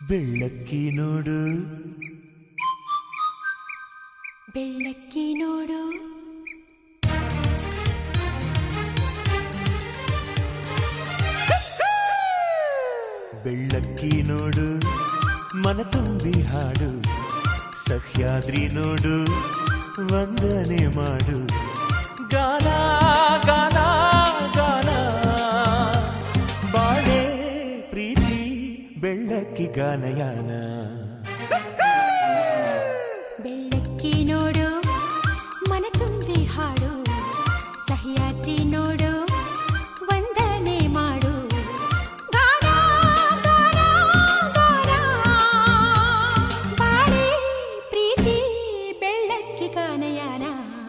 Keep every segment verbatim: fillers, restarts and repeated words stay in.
ಬೆಳ್ಳಕ್ಕಿ ನೋಡು ಬೆಳ್ಳಕ್ಕಿ ನೋಡು ಬೆಳ್ಳಕ್ಕಿ ನೋಡು ಮನ ತುಂಬಿ ಹಾಡು ಸಹ್ಯಾದ್ರಿ ನೋಡು ವಂದನೆ ಮಾಡು ಗಾನ ಗಾನ ಗಾನ ಬಾಳೆ ಪ್ರೀತಿ ಬೆಳ್ಳಕ್ಕಿ ಗಾನಯಾನ ಬೆಳ್ಳಕ್ಕಿ ನೋಡು ಮನ ತುಂಬಿ ಹಾಡು ಸಹ್ಯಾದ್ರಿ ನೋಡು ವಂದನೆ ಮಾಡು ಗಾನ ಗಾನ ಗಾನ ಬಾಳೆ ಪ್ರೀತಿ ಬೆಳ್ಳಕ್ಕಿ ಗಾನಯಾನ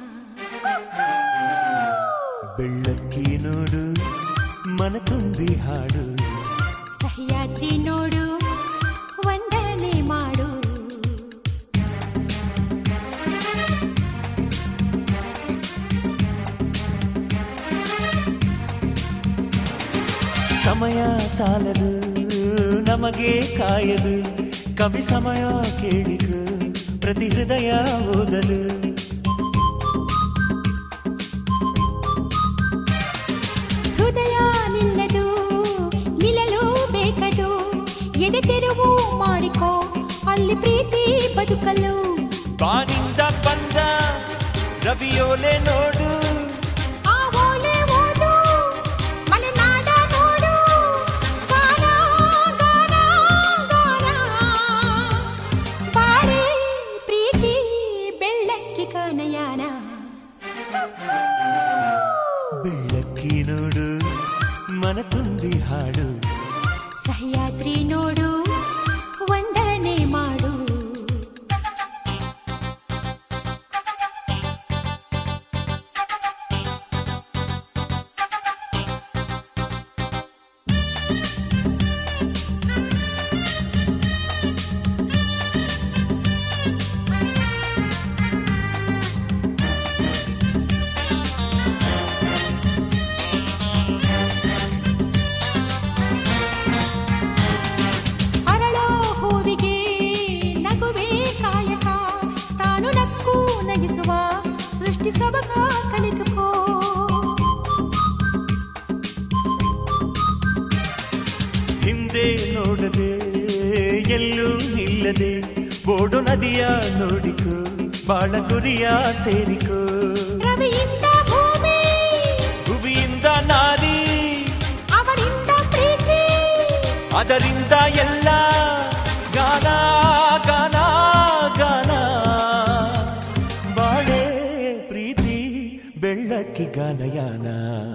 ಬೆಳ್ಳಕ್ಕಿ ನೋಡು ಮನ ತುಂಬಿ ಹಾಡು ಸಹ್ಯಾದ್ರಿ ನೋಡು ವಂದನೆ ಮಾಡು ಸಮಯ ಸಾಲದು ನಮಗೆ ಕಾಯದು ಕವಿ ಸಮಯ ಕೇಳಿದು ಪ್ರತಿ ಹೃದಯ ಓದಲು ಹೃದಯ ನಿಲ್ಲದು ನಿಲ್ಲಲು ಬೇಕದು ಎದೆ ತೆರವು ಮಾಡಿಕೋ ಅಲ್ಲಿ ಪ್ರೀತಿ ಬದುಕಲು ಬಾನಿಂದ ಬಂದ ರವಿಯೋಲೆ ನೋಡು ಆ ಓಲೆ ಓದು ಮಲೆನಾಡ ನೋಡು ಗಾನ ಗಾನ ಗಾನ ಬಾಳೆ ಪ್ರೀತಿ ಬೆಳ್ಳಕ್ಕಿ ಗಾನಯಾನ ಬೆಳ್ಳಕ್ಕಿ ನೋಡು ಮನ ತುಂಬಿ ಹಾಡು ಸಹ್ಯಾದ್ರಿ ನೋಡು ವಂದನೆ ಮಾಡು ಅರಳೋ ಹೂವಿಗೆ ನಗುವೆ ಕಾಯಕ ತಾನು ನಕ್ಕು ನಗಿಸುವ ಸೃಷ್ಟಿ ಸೊಬಗ ಕಲಿತುಕೋ ಹಿಂದೆ ನೋಡದೆ ಎಲ್ಲೂ ನಿಲ್ಲದೆ ಬೋಡು ನದಿಯ ನೋಡಿಕೋ ಬಾಳ ಗುರಿಯ ಸೇರಿಕೋ ರವಿಯಿಂದ ಭೂಮಿ ಭುವಿಯಿಂದ ನಾರಿ ಅವರಿಂದ ಪ್ರೀತಿ ಅದರಿಂದ ಎಲ್ಲ ಗಾನ ಗಾನ ಗಾನ ಬಾಳೆ ಪ್ರೀತಿ ಬೆಳ್ಳಕ್ಕಿ ಗಾನಯಾನ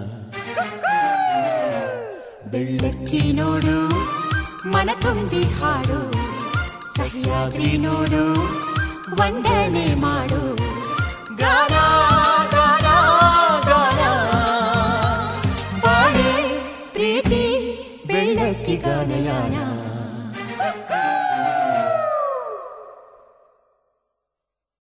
ಬೆಳ್ಳಕ್ಕಿ ನೋಡು ಮನ ತುಂಬಿ ಹಾಡು ಸಹ್ಯಾದ್ರಿ ನೋಡು ವಂದನೆ ಮಾಡು ಗಾನ ಗಾನ ಗಾನ ಬಾಳೆ ಪ್ರೀತಿ ಬೆಳ್ಳಕ್ಕಿ ಗಾನಯಾನ